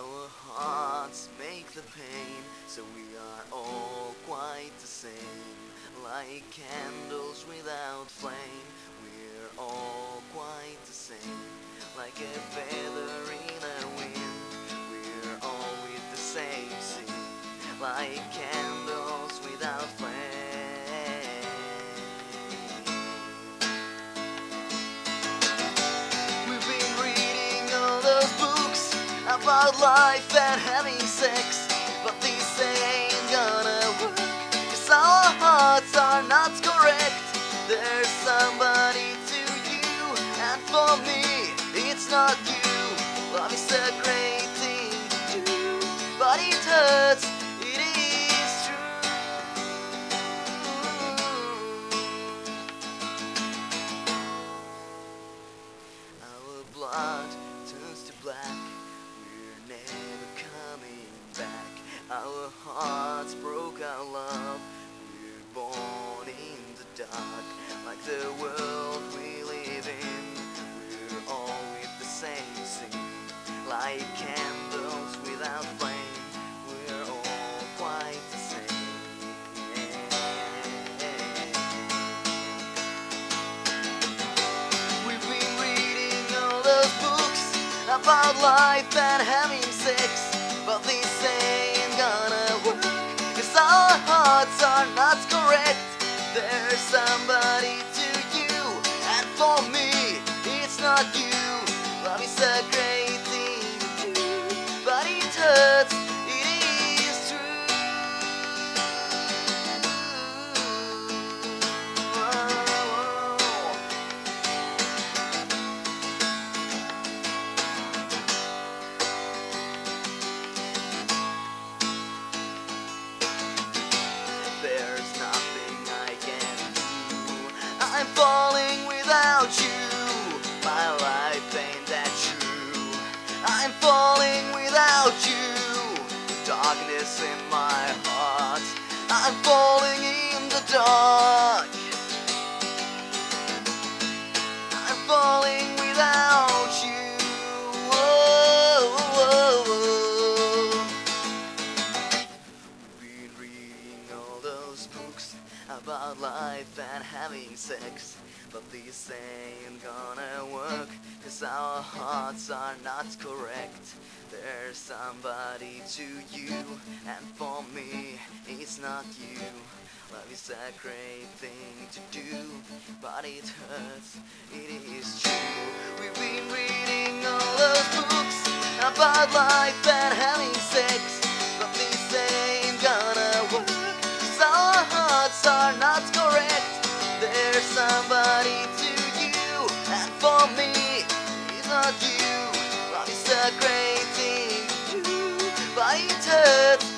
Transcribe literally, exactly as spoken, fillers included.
Our hearts make the pain, so we are all quite the same. Like candles without flame, we're all quite the same. Like a feather in a wind, we're all with the same sea. Like candles without flame. We've been reading all those books about life and having sex, but this ain't gonna work, 'cause our hearts are not correct. There's somebody to you, and for me, it's not you. Love is a great thing to do, but it hurts, it is true. Our blood turns to black, we're never coming back. Our hearts broke our love, we're born in the dark. Like the world we live in, we're all with the same sin. Like candles without flame, we're all quite the same. We've been reading all those books about life and having sex, but this ain't gonna work, 'cause our hearts are not correct. There's somebody to you, and for me, it's not you. Love is a great thing to do, but it hurts, it is true. There's nothing I can do, I'm falling without you. My life ain't that true, I'm falling without you. Darkness in my heart, I'm falling in the dark. I'm falling without you. Whoa, whoa, whoa. Been reading all those books about life and having sex, but this ain't gonna work, 'cause our hearts are not correct. There's somebody to you, and for me, it's not you. Love is a great thing to do, but it hurts, it is true. We've been reading all those books about life and having sex, but this ain't gonna work, 'cause our hearts are not correct. There's somebody to you, and for me, it's not you. Love is a great thing to do, but it hurts,